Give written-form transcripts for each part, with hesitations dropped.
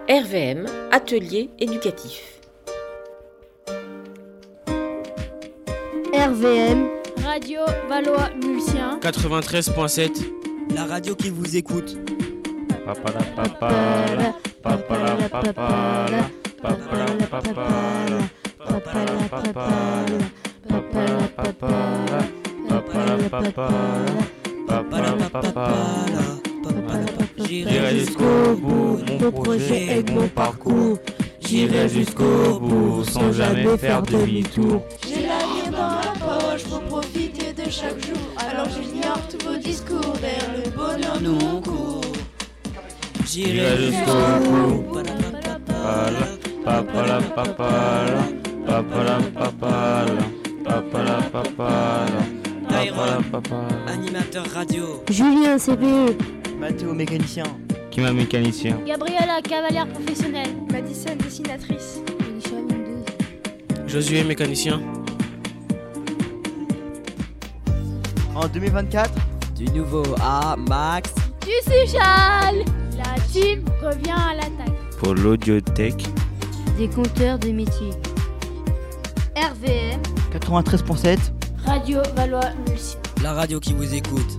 RVM, atelier éducatif. RVM, Radio Valois-Mulsien 93.7, la radio qui vous écoute. J'irai jusqu'au bout, mon projet et mon parcours. J'irai jusqu'au bout, sans jamais faire demi-tour. J'ai l'avenir dans la poche pour profiter de chaque jour. Alors j'ignore tous vos discours, vers le bonheur nous on court. J'irai jusqu'au bout. Animateur radio. Julien CPE, Mathéo mécanicien. Kima mécanicien. Gabriella cavalière professionnelle. Madison dessinatrice. Josué mécanicien. En 2024, Du nouveau à Max. Du Suchal. La team revient à l'attaque. Pour l'audiotech. des compteurs de métiers. RVM, 93.7. Radio Valois-Mulsien. La radio qui vous écoute.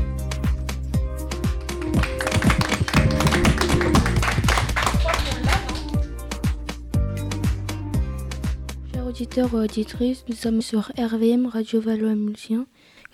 Chers auditeurs ou auditrices, nous sommes sur RVM, Radio Valois-Mulsien,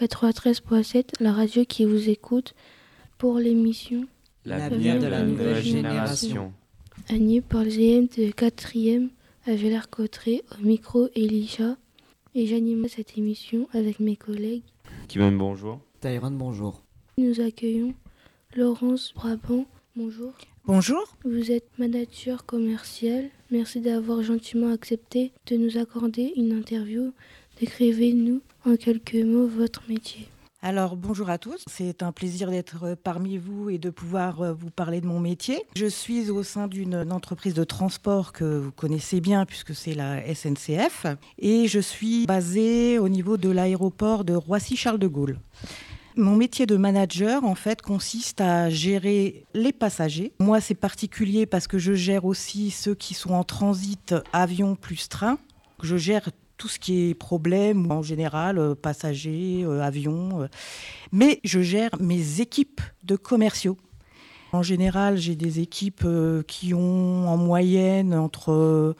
93.7, la radio qui vous écoute pour l'émission L'avenir de la nouvelle génération. animée par les élèves de 4e à Villers-Cotterêts, au micro Elisha. Et j'anime cette émission avec mes collègues. Kima, bonjour. Tyrone, bonjour. Nous accueillons Laurence Brabant. Bonjour. Bonjour. Vous êtes manager commercial. Merci d'avoir gentiment accepté de nous accorder une interview. Décrivez-nous en quelques mots votre métier. Alors bonjour à tous, c'est un plaisir d'être parmi vous et de pouvoir vous parler de mon métier. Je suis au sein d'une entreprise de transport que vous connaissez bien puisque c'est la SNCF et je suis basée au niveau de l'aéroport de Roissy-Charles de Gaulle. Mon métier de manager, en fait, consiste à gérer les passagers. Moi, c'est particulier parce que je gère aussi ceux qui sont en transit avion plus train. Je gère tout ce qui est problème, en général, passagers, avions. Mais je gère mes équipes de commerciaux. En général, j'ai des équipes qui ont en moyenne entre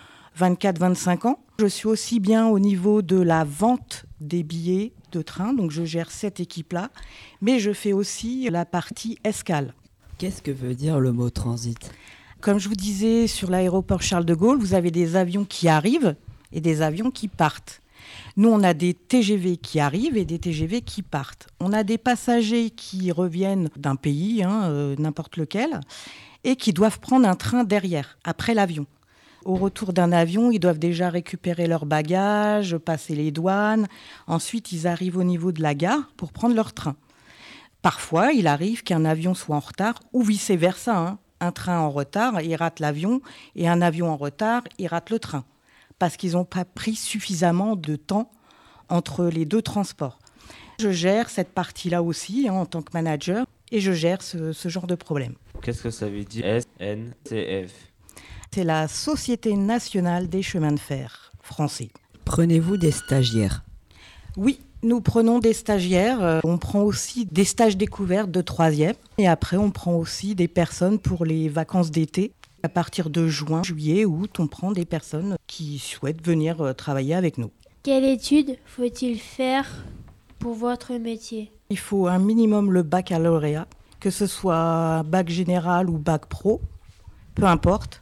24-25 ans. Je suis aussi bien au niveau de la vente des billets de train, donc je gère cette équipe-là, mais je fais aussi la partie escale. Qu'est-ce que veut dire le mot transit ? Comme je vous disais, sur l'aéroport Charles de Gaulle, vous avez des avions qui arrivent et des avions qui partent. Nous, on a des TGV qui arrivent et des TGV qui partent. On a des passagers qui reviennent d'un pays, n'importe lequel, et qui doivent prendre un train derrière, après l'avion. Au retour d'un avion, ils doivent déjà récupérer leurs bagages, passer les douanes. Ensuite, ils arrivent au niveau de la gare pour prendre leur train. Parfois, il arrive qu'un avion soit en retard ou vice-versa. Un train en retard, il rate l'avion, et un avion en retard, il rate le train. Parce qu'ils n'ont pas pris suffisamment de temps entre les deux transports. Je gère cette partie-là aussi en tant que manager, et je gère ce genre de problème. Qu'est-ce que ça veut dire SNCF? C'est la Société nationale des chemins de fer français. Prenez-vous des stagiaires ? Oui, nous prenons des stagiaires. On prend aussi des stages découvertes de 3e. Et après, on prend aussi des personnes pour les vacances d'été. À partir de juin, juillet, août, on prend des personnes qui souhaitent venir travailler avec nous. Quelle étude faut-il faire pour votre métier ? Il faut un minimum le baccalauréat, que ce soit bac général ou bac pro, peu importe.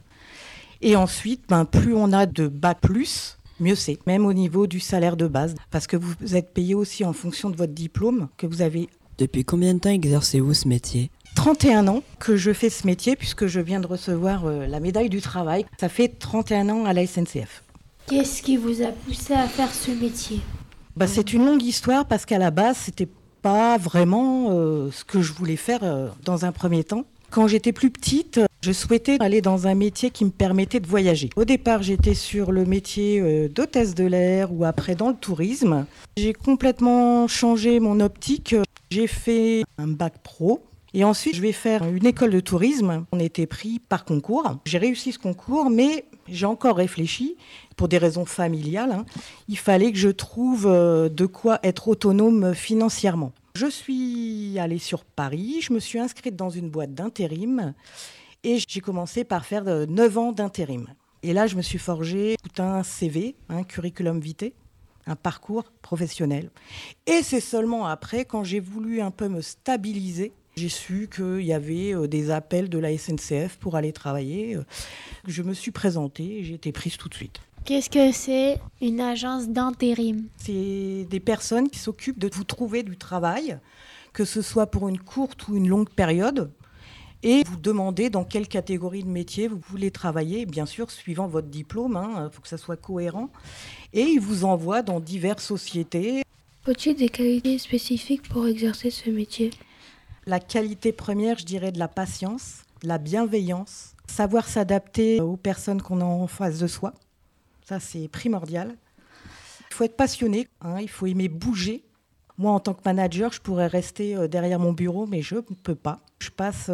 Et ensuite, plus on a de bac plus, mieux c'est, même au niveau du salaire de base, parce que vous êtes payé aussi en fonction de votre diplôme que vous avez. Depuis combien de temps exercez-vous ce métier ? 31 ans que je fais ce métier, puisque je viens de recevoir la médaille du travail. Ça fait 31 ans à la SNCF. Qu'est-ce qui vous a poussé à faire ce métier ? C'est une longue histoire, parce qu'à la base, c'était pas vraiment ce que je voulais faire dans un premier temps. Quand j'étais plus petite, je souhaitais aller dans un métier qui me permettait de voyager. Au départ, j'étais sur le métier d'hôtesse de l'air ou après dans le tourisme. J'ai complètement changé mon optique. J'ai fait un bac pro Et ensuite, je vais faire une école de tourisme. On était pris par concours. J'ai réussi ce concours, mais j'ai encore réfléchi, pour des raisons familiales. Il fallait que je trouve de quoi être autonome financièrement. Je suis allée sur Paris, je me suis inscrite dans une boîte d'intérim et j'ai commencé par faire 9 ans d'intérim. Et là, je me suis forgé tout un CV, un curriculum vitae, un parcours professionnel. Et c'est seulement après, quand j'ai voulu un peu me stabiliser, j'ai su qu'il y avait des appels de la SNCF pour aller travailler. Je me suis présentée et j'ai été prise tout de suite. Qu'est-ce que c'est une agence d'intérim ? C'est des personnes qui s'occupent de vous trouver du travail, que ce soit pour une courte ou une longue période, et vous demandez dans quelle catégorie de métier vous voulez travailler, bien sûr, suivant votre diplôme, faut que ça soit cohérent, et ils vous envoient dans diverses sociétés. Faut-il des qualités spécifiques pour exercer ce métier ? La qualité première, je dirais, de la patience, de la bienveillance, savoir s'adapter aux personnes qu'on a en face de soi. Ça, c'est primordial. Il faut être passionné, il faut aimer bouger. Moi, en tant que manager, je pourrais rester derrière mon bureau, mais je ne peux pas. Je passe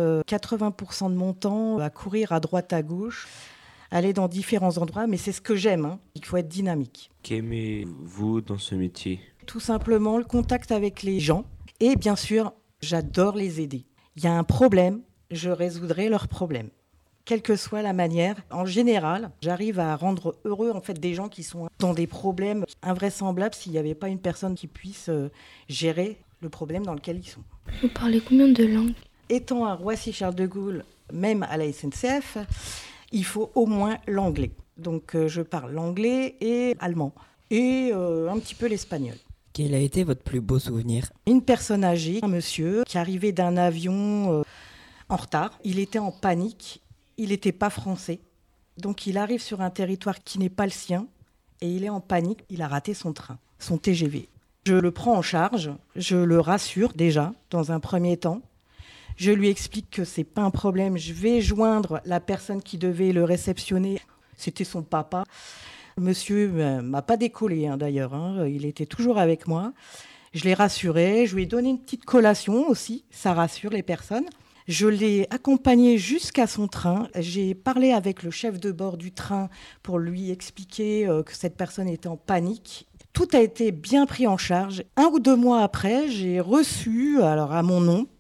80% de mon temps à courir à droite, à gauche, aller dans différents endroits, mais c'est ce que j'aime. Il faut être dynamique. Qu'aimez-vous dans ce métier ? Tout simplement, le contact avec les gens. Et bien sûr, j'adore les aider. Il y a un problème, je résoudrai leur problème. Quelle que soit la manière, en général, j'arrive à rendre heureux des gens qui sont dans des problèmes invraisemblables s'il n'y avait pas une personne qui puisse gérer le problème dans lequel ils sont. Vous parlez combien de langues ? Étant à Roissy-Charles de Gaulle, même à la SNCF, il faut au moins l'anglais. Donc je parle l'anglais et allemand et un petit peu l'espagnol. Quel a été votre plus beau souvenir ? Une personne âgée, un monsieur qui arrivait d'un avion en retard. Il était en panique. Il n'était pas français, donc il arrive sur un territoire qui n'est pas le sien et il est en panique. Il a raté son train, son TGV. Je le prends en charge, je le rassure déjà dans un premier temps. Je lui explique que c'est pas un problème. Je vais joindre la personne qui devait le réceptionner. C'était son papa. Monsieur m'a pas décollé d'ailleurs, il était toujours avec moi. Je l'ai rassuré, je lui ai donné une petite collation aussi, ça rassure les personnes. Je l'ai accompagné jusqu'à son train. J'ai parlé avec le chef de bord du train pour lui expliquer que cette personne était en panique. Tout a été bien pris en charge. 1 ou 2 mois après, j'ai reçu, alors à mon nom,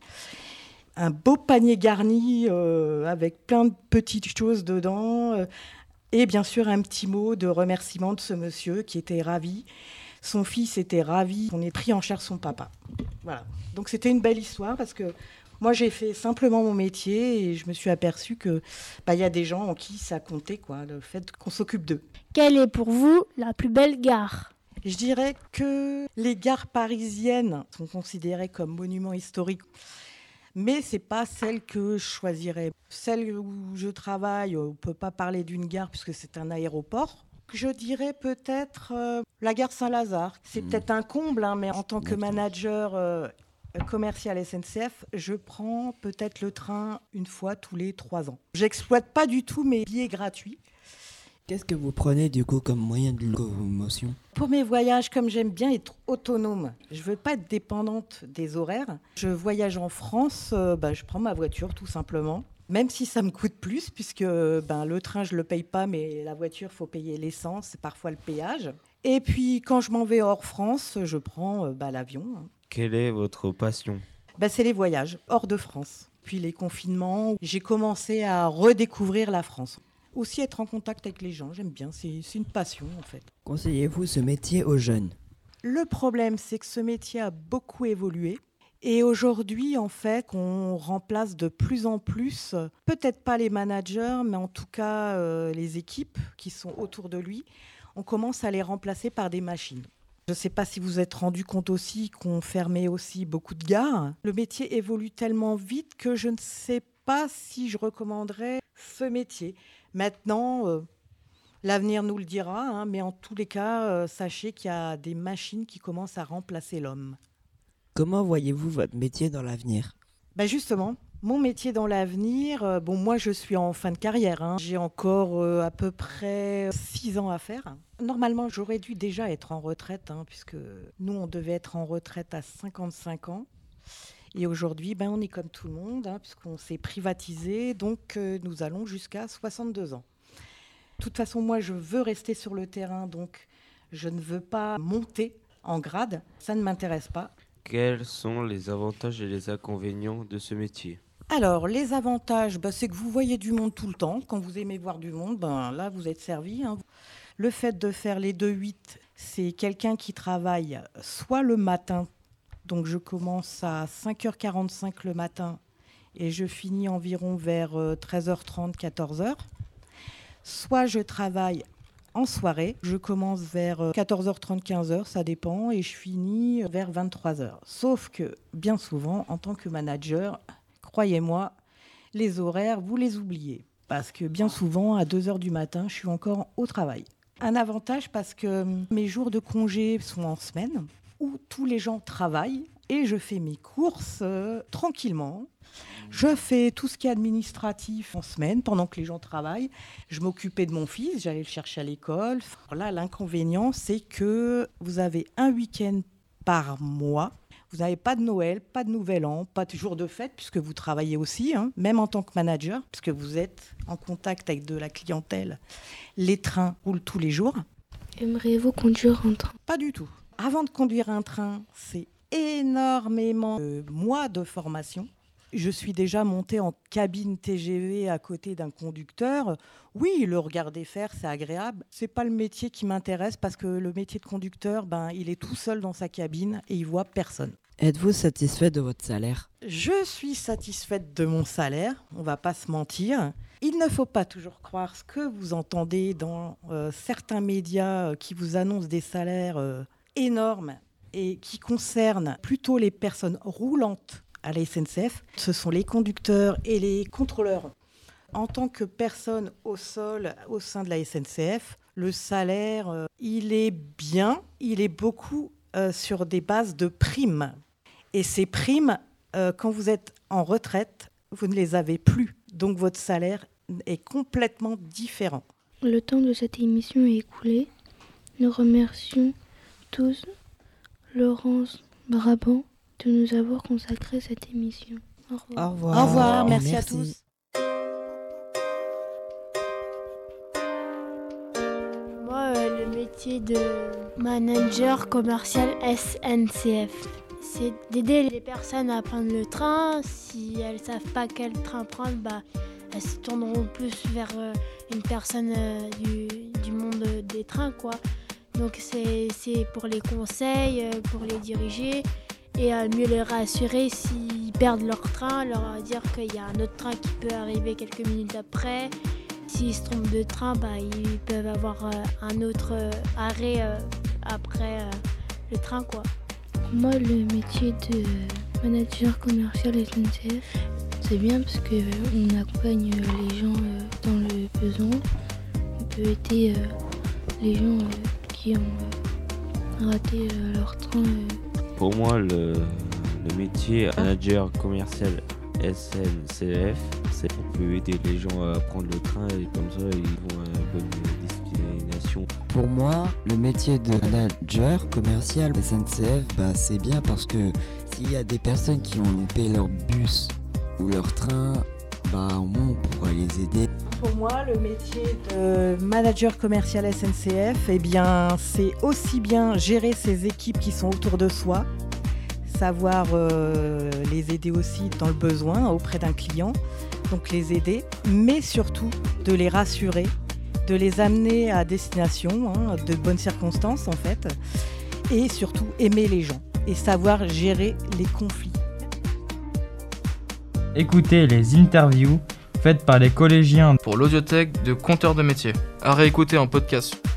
un beau panier garni avec plein de petites choses dedans. Et bien sûr, un petit mot de remerciement de ce monsieur qui était ravi. Son fils était ravi. On a pris en charge son papa. Voilà. Donc c'était une belle histoire parce que moi, j'ai fait simplement mon métier et je me suis aperçue que y a des gens en qui ça comptait, le fait qu'on s'occupe d'eux. Quelle est pour vous la plus belle gare ? Je dirais que les gares parisiennes sont considérées comme monuments historiques, mais ce n'est pas celle que je choisirais. Celle où je travaille, on ne peut pas parler d'une gare puisque c'est un aéroport. Je dirais peut-être la gare Saint-Lazare. C'est peut-être un comble, mais en tant que manager commercial SNCF, je prends peut-être le train une fois tous les 3 ans. J'exploite pas du tout mes billets gratuits. Qu'est-ce que vous prenez du coup comme moyen de locomotion ? Pour mes voyages, comme j'aime bien être autonome, je veux pas être dépendante des horaires. Je voyage en France, je prends ma voiture tout simplement. Même si ça me coûte plus, puisque le train je le paye pas, mais la voiture faut payer l'essence, parfois le péage. Et puis quand je m'en vais hors France, je prends l'avion. Quelle est votre passion ? C'est les voyages hors de France. Puis les confinements, j'ai commencé à redécouvrir la France. Aussi être en contact avec les gens, j'aime bien, c'est une passion en fait. Conseillez-vous ce métier aux jeunes ? Le problème, c'est que ce métier a beaucoup évolué. Et aujourd'hui, en fait, on remplace de plus en plus, peut-être pas les managers, mais en tout cas les équipes qui sont autour de lui, on commence à les remplacer par des machines. Je ne sais pas si vous vous êtes rendu compte aussi qu'on fermait aussi beaucoup de gares. Le métier évolue tellement vite que je ne sais pas si je recommanderais ce métier. Maintenant, l'avenir nous le dira, mais en tous les cas, sachez qu'il y a des machines qui commencent à remplacer l'homme. Comment voyez-vous votre métier dans l'avenir ? Justement, mon métier dans l'avenir, moi je suis en fin de carrière. J'ai encore à peu près 6 ans à faire. Normalement, j'aurais dû déjà être en retraite, puisque nous, on devait être en retraite à 55 ans. Et aujourd'hui, on est comme tout le monde, puisqu'on s'est privatisé, donc nous allons jusqu'à 62 ans. De toute façon, moi, je veux rester sur le terrain, donc je ne veux pas monter en grade. Ça ne m'intéresse pas. Quels sont les avantages et les inconvénients de ce métier ? Alors, les avantages, c'est que vous voyez du monde tout le temps. Quand vous aimez voir du monde, là, vous êtes servi. Le fait de faire les 2-8, c'est quelqu'un qui travaille soit le matin, donc je commence à 5h45 le matin et je finis environ vers 13h30, 14h. Soit je travaille en soirée, je commence vers 14h30, 15h, ça dépend, et je finis vers 23h. Sauf que, bien souvent, en tant que manager, croyez-moi, les horaires, vous les oubliez. Parce que bien souvent, à 2h du matin, je suis encore au travail. Un avantage parce que mes jours de congé sont en semaine, où tous les gens travaillent, et je fais mes courses tranquillement. Je fais tout ce qui est administratif en semaine, pendant que les gens travaillent. Je m'occupais de mon fils, j'allais le chercher à l'école. Là, l'inconvénient, c'est que vous avez un week-end par mois. Vous n'avez pas de Noël, pas de Nouvel An, pas de jour de fête, puisque vous travaillez aussi, même en tant que manager, puisque vous êtes en contact avec de la clientèle. Les trains roulent tous les jours. Aimeriez-vous conduire un train ? Pas du tout. Avant de conduire un train, c'est énormément de mois de formation. Je suis déjà montée en cabine TGV à côté d'un conducteur. Oui, le regarder faire, c'est agréable. C'est pas le métier qui m'intéresse parce que le métier de conducteur, il est tout seul dans sa cabine et il voit personne. Êtes-vous satisfait de votre salaire ? Je suis satisfaite de mon salaire, on va pas se mentir. Il ne faut pas toujours croire ce que vous entendez dans certains médias qui vous annoncent des salaires énormes et qui concernent plutôt les personnes roulantes à la SNCF. Ce sont les conducteurs et les contrôleurs. En tant que personne au sol au sein de la SNCF, le salaire, il est bien, il est beaucoup sur des bases de primes. Et ces primes, quand vous êtes en retraite, vous ne les avez plus. Donc votre salaire est complètement différent. Le temps de cette émission est écoulé. Nous remercions tous Laurence Brabant de nous avoir consacré cette émission. Au revoir. Au revoir. Au revoir, merci à tous. Moi, le métier de manager commercial SNCF, c'est d'aider les personnes à prendre le train. Si elles ne savent pas quel train prendre, elles se tourneront plus vers une personne du monde des trains, quoi. Donc c'est pour les conseils, pour les diriger et mieux les rassurer s'ils perdent leur train, leur dire qu'il y a un autre train qui peut arriver quelques minutes après. S'ils se trompent de train, ils peuvent avoir un autre arrêt après le train, quoi. Moi, le métier de manager commercial SNCF, c'est bien parce qu'on accompagne les gens dans le besoin. On peut aider les gens qui ont raté leur train. Pour moi, le métier manager commercial SNCF, c'est qu'on peut aider les gens à prendre le train et comme ça ils vont à une bonne destination. Pour moi, le métier de manager commercial SNCF, c'est bien parce que s'il y a des personnes qui ont loupé leur bus ou leur train, au moins on pourra les aider. Pour moi, le métier de manager commercial SNCF, c'est aussi bien gérer ses équipes qui sont autour de soi, savoir les aider aussi dans le besoin auprès d'un client, donc les aider, mais surtout de les rassurer, de les amener à destination, de bonnes circonstances en fait, et surtout aimer les gens et savoir gérer les conflits. Écoutez les interviews faites par les collégiens pour l'audiothèque de Compteurs de métier. À réécouter en podcast.